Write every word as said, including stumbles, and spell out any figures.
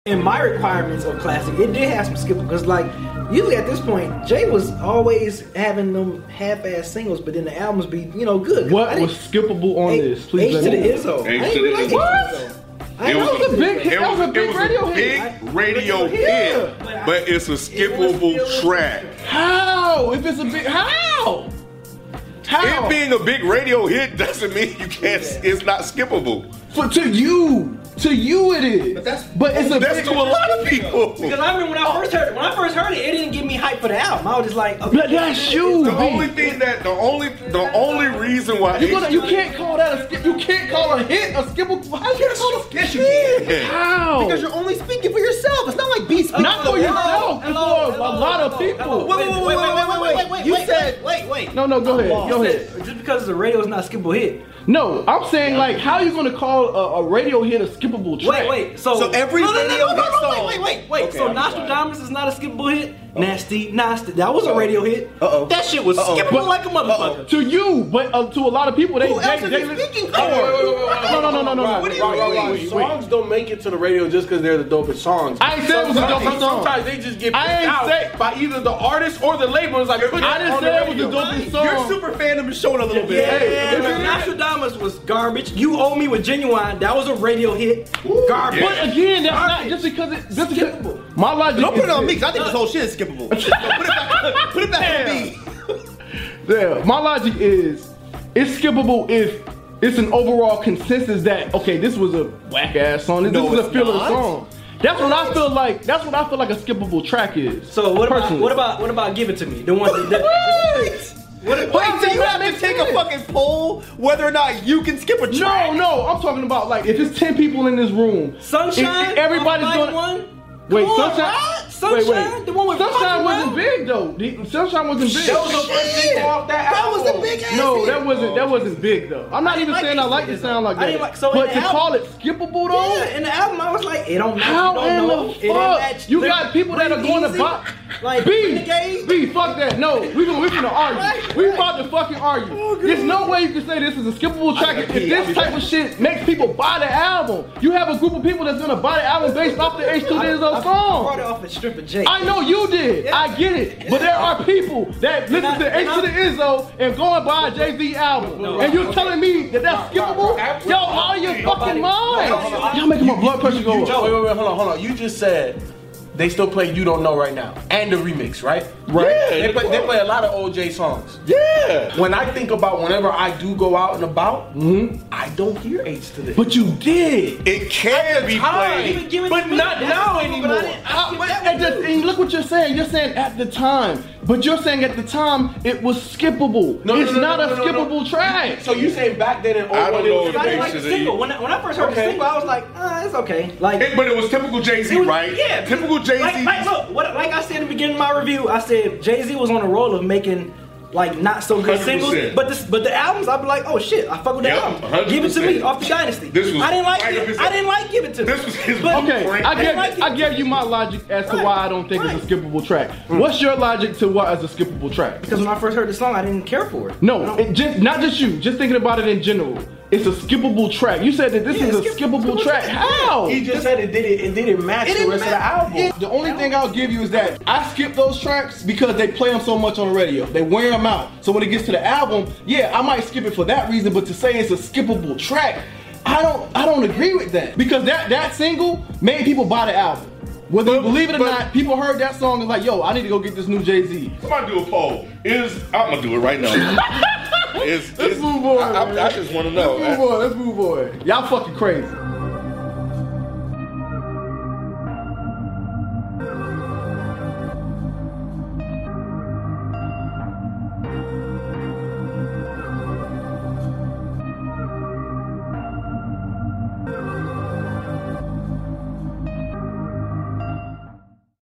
In my requirements of classic, it did have some skippable, because like usually at this point, Jay was always having them half-ass singles, but then the albums be, you know, good. What was skippable on H, this? Please H let to me the know. Izzo. H to the Izzo. What? I It know was it's a big hit. It That was, was a big it was radio a hit. big radio Yeah. hit, But but it's a skippable track. How? If it's a big how? How? It being a big radio hit doesn't mean you can't. It's not skippable. But to you, to you it is. But that's- but it's a That's big, to a lot of people. Because I remember when I first heard it, when I first heard it, it didn't get me hyped for the album. I was just like, okay, But that's you. The B. only thing that the only the only reason why You, gonna, H- you can't call that a skip. You can't call a hit a skippable. How you gonna call a Yes, skip? you can. How? Because you're only speaking for yourself. It's not like beats. Not for yourself. It's Hello, for a hello, lot of hello, people. hello. Wait, wait, wait, wait, wait, wait, wait, wait, wait. You said, wait, wait. No, no, go ahead. Go ahead. Just because it's a radio is not a skippable hit. No, I'm saying like, how are you gonna call a, a radio hit a skippable track? Wait, wait. So, So every no, no, no, radio no, no, hit no, song- Wait, wait, wait, wait. Okay, so I'm Nostradamus is not a skippable hit. Nasty, nasty. That was a radio hit. Uh-oh. That shit was Uh-oh. skippable But- like a motherfucker. To you, but uh, to a lot of people, they Who they, else are they, you they speaking Oh, for? wait, wait, wait, wait, no, no, no, no, no, no. What do you Right, right, right. mean? Songs don't make it to the radio just because they're the dopest songs. I ain't said it was a Sometimes- dopest song. Sometimes they just get I picked ain't out say- by either the artist or the label. It's like, put I it didn't on say the it was radio. the dopest song. Your super fandom is showing a little bit. Yeah, Hey, yeah, Nostradamus was garbage. You Owe Me with Genuine. That was a radio hit. Garbage. But again, that's not Garbage. just because it. Just Skippable. because, my logic. Don't put is it on me, this. because I think this whole shit is skippable. So put it back, put it back on me. Yeah, my logic is it's skippable if it's an overall consensus that okay, this was a whack ass song. This, No, this is a it's filler not. song. That's what I feel like. That's what I feel like a skippable track is. So what about Personally. what about what about Give It To Me? The one that, What? what, Wait, what, so you have to take a fucking poll whether or not you can skip a track? No, no, I'm talking about like if it's ten people in this room, Sunshine. if- if everybody's off gonna. Line One. Wait, Come on, Sunshine. what? Sunshine, the one with Sunshine Fucking wasn't Well? big though. The- Sunshine wasn't big. That was the first thing off that That was album. the big ass No, hit. that wasn't that wasn't big though. I'm not I didn't even like saying I it. like the sound like I that. didn't like- so in but the to album- call it skippable though. Yeah, in the album I was like, it don't match. How you don't in know. the It ain't fuck? match. You Lyric- got people that are Breathe going to Easy, buy. like B, Renegade. B, fuck that. No, we gonna we gonna argue. Right, We right. about to fucking argue. There's no way you can say this is a skippable track if this type of shit makes people buy the album. You have a group of people that's gonna buy the album based off the H two I, I, Izzo I brought song. it off a strip of J. I know you did. Yeah. I get it. But there are people that listen I- to H to the Izzo and go and buy a Jay-Z album. No, and you're okay. telling me that that's skippable? Yo, out of your fucking mind. Hold on, hold on. Y'all making my blood pressure go You, up. wait, wait, wait, hold on, hold on. You just said they still play You Don't Know right now. And the remix, right? Right? They play, they play a lot of O J songs. Yeah. When I think about whenever I do go out and about, I don't hear H to the But you did. It can be time. played. Even Give It But To Me, not that's now skippable, anymore. but I didn't- I Uh, skipped but that at one. the, and look what you're saying. You're saying at the time, but you're saying at the time it was skippable. No, no, it's no, not no, a no, no, got no. track. So you saying back then in oh I don't one, it know was if I didn't like the Basically- single. When I, when I first heard Okay. the single, I was like, ah, it's okay. Like, It- but it was typical Jay-Z, it was- right? Yeah, Typical Jay-Z. Like, like, look, what, like I said in the beginning of my review, I said Jay-Z was on a roll of making like not so good one hundred percent. singles, but this, but the albums, I'd be like, oh shit, I fuck with the Yep, album. one hundred Give It To Me percent. off the Dynasty. This was I didn't like right up it. his- I didn't like Give It To Me. This was his But- Okay, Frank. I I gave like it. I gave you my logic as to Right, why I don't think right. it's a skippable track. What's your logic to why it's a skippable track? Because when I first heard the song, I didn't care for it. I No, don't- it just not just you. Just thinking about it in general. It's a skippable track. You said that this Yeah, is a skip- skippable skippable track. track. How? He just said it did it. It didn't match It the didn't rest of the match- album. it- The only thing I'll give you is that I skip those tracks because they play them so much on the radio. They wear them out. So when it gets to the album, yeah, I might skip it for that reason. But to say it's a skippable track, I don't, I don't agree with that because that that single made people buy the album. Whether you But- believe it or but- not, people heard that song and like, yo, I need to go get this new Jay-Z. Somebody do a poll. Is I'm gonna do it right now. is, Let's is- move on, I, I, man. I just want to know. Let's move on. Let's move on. Y'all fucking crazy.